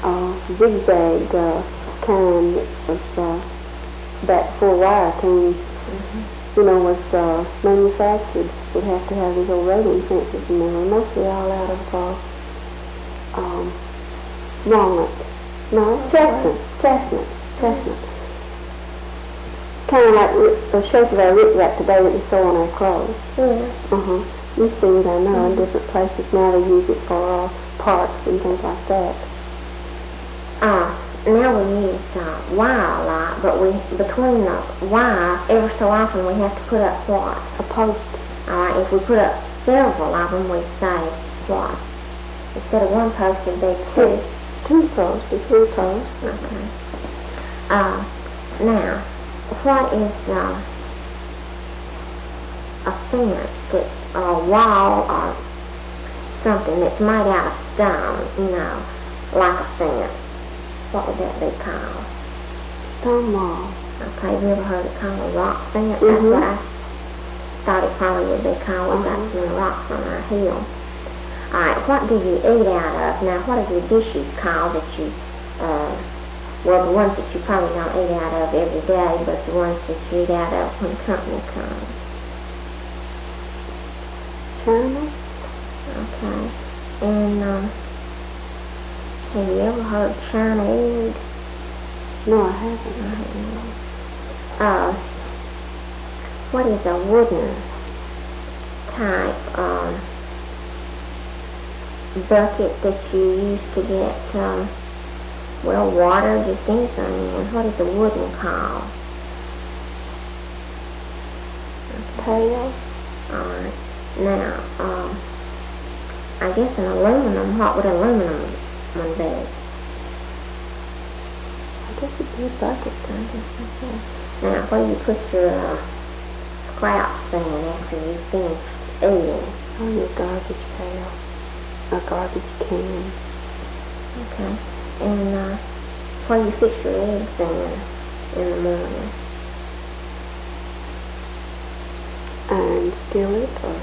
zigzag kind was back before wire came, was manufactured. Would have to have these old railing fences, and they were mostly all out of walnut. No, chestnut. Kind of like the shape of our rickrack today that we sew on our clothes. Yeah. You see it, I know, in different places now. They use it for parks and things like that. Now we use wire a lot, but between the wire, every so often we have to put up what? A post. If we put up several of them, we say what? Instead of one post, it'd be two. Two posts or three posts. Okay. Now, what is a fence that's a wall or something that's made out of stone, like a fence? What would that be called? Stone wall. Okay, have you ever heard it called a rock fence? That's what I thought it probably would be called. We've got some rocks on our hill. Alright, what do you eat out of? Now, what are the dishes called that you, the ones that you probably don't eat out of every day, but the ones that you eat out of when company comes? China. Okay. And, have you ever heard China egg? No, I haven't. What is a wooden type bucket that you use to get, water, just anything in? What is a wooden called? Pail. Alright. Now, I guess an aluminum, what would aluminum one be? I guess it'd be a bucket. Now, where do you put your scraps in after you finish eating? Oh, your garbage pail. A garbage can. Okay. And where do you fix your eggs in the morning? And skillet or...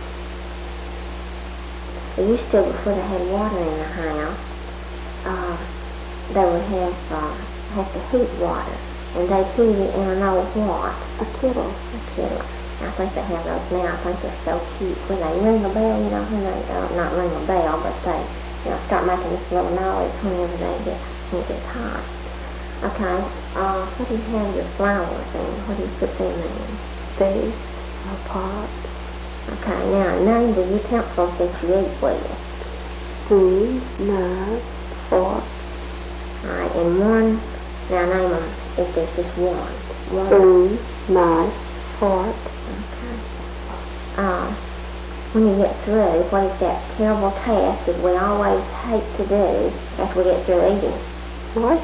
They used to, before they had water in the house, they would have to heat water, and they'd heat it in an old what? A kettle. A kettle. I think they have those now. I think they're so cute. When they ring a bell, when they, not ring a bell, but they, start making this little noise whenever when it gets hot. Okay, what do you have your flowers in? What do you put them in? Vase, a pot. Okay, now name the utensils that you eat with. Spoon, knife, fork. Alright, and one, now name them if there's just one. Spoon, knife, fork. Okay. When you get through, what is that terrible task that we always hate to do after we get through eating? Wash.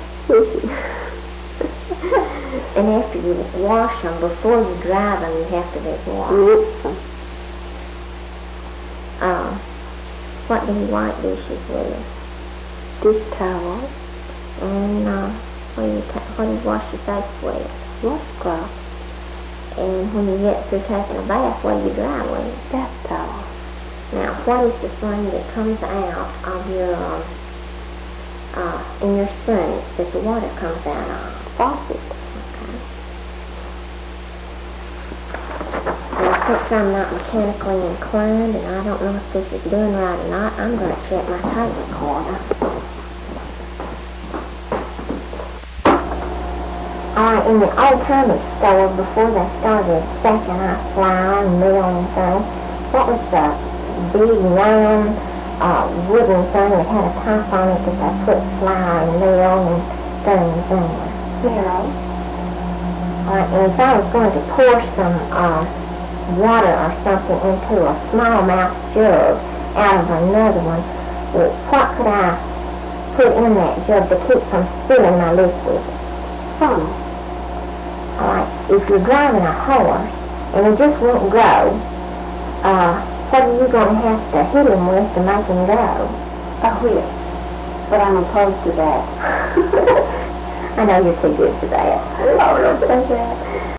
And after you wash them, before you dry them, you have to do what? Rinse them. What do you wipe dishes with? Dish towel. And what do you wash your face with? Washcloth. And when you get through taking a bath, what do you dry with? Bath towel. Now, what is the thing that comes out of your, in your sink that the water comes out of? Faucet. Okay. Now, since I'm not mechanically inclined and I don't know if this is doing right or not, I'm going to check my tape recorder. Alright, in the old-timey store, before they started stacking out flour and meal and things, what was the big round wooden thing that had a top on it that they put flour and meal and things in? Barrel. Alright, and if I was going to pour some water or something into a small-mouth jug out of another one, what could I put in that jug to keep from spilling my liquid? Funnel. Alright, if you're driving a horse and he just won't go, what are you going to have to hit him with to make him go? A whip. But I'm opposed to that. I know you're too good for that. I don't know about that.